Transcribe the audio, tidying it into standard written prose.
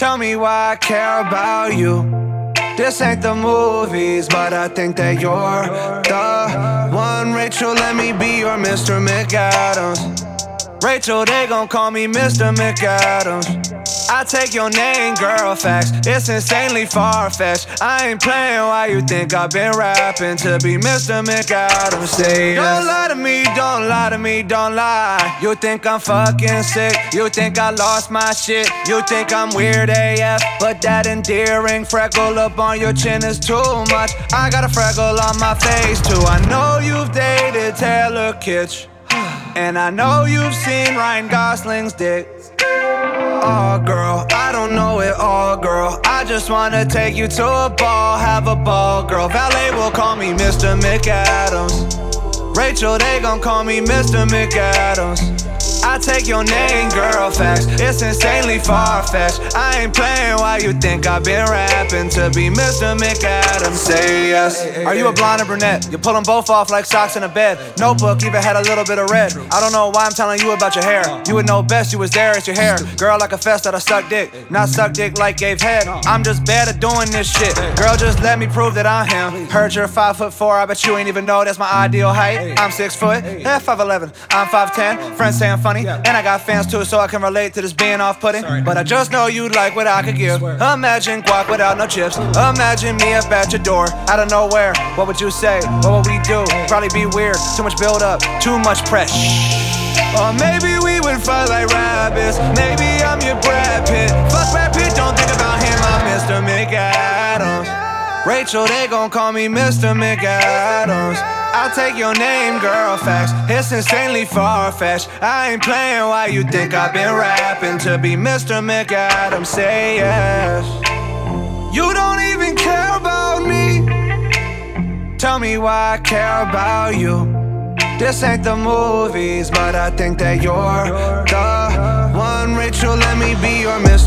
Tell me why I care about you. This ain't the movies, but I think that you're the one. Rachel, let me be your Mr. McAdams. Rachel, they gon' call me Mr. McAdams. I take your name, girl, facts. It's insanely far-fetched. I ain't playing, why you think I've been rapping to be Mr. McAdams? Say yes. Don't lie to me, don't lie to me, don't lie. You think I'm fucking sick, you think I lost my shit, you think I'm weird AF, but that endearing freckle up on your chin is too much. I got a freckle on my face too. I know you've dated Taylor Kitsch, and I know you've seen Ryan Gosling's dick. Oh girl, I don't know it all, girl. I just wanna take you to a ball, have a ball, girl. Valet will call me Mr. McAdams. Rachel, they gon' call me Mr. McAdams. I take your name, girl, facts. It's insanely far-fetched. I ain't playing, why you think I've been rapping to be Mr. McAdams? Say yes. Are you a blonde or brunette? You pull them both off like socks in a bed. Notebook even had a little bit of red. I don't know why I'm telling you about your hair. You would know best, you was there, it's your hair. Girl, like a fest that I suck dick, not suck dick like gave head. I'm just bad at doing this shit. Girl, just let me prove that I'm him. Heard you're 5'4", I bet you ain't even know that's my ideal height. I'm 6 foot, 5'11", I'm 5'10". Friends say I'm funny, and I got fans too, so I can relate to this being off-putting. But I just know you like what I could give. Imagine guac without no chips. Imagine me up at your door, out of nowhere. What would you say? What would we do? Probably be weird. Too much build up, too much press. Or maybe we would fight like rabbits. Maybe I'm your Brad Pitt. Fuck Brad Pitt, don't think about him. I'm Mr. McAdams. Rachel, they gon' call me Mr. McAdams. I'll take your name, girl, facts. It's insanely far-fetched. I ain't playing, why you think I've been rapping to be Mr. McAdams? Say yes. You don't even care about me. Tell me why I care about you. This ain't the movies, but I think that you're the one. Rachel, let me be your Mr.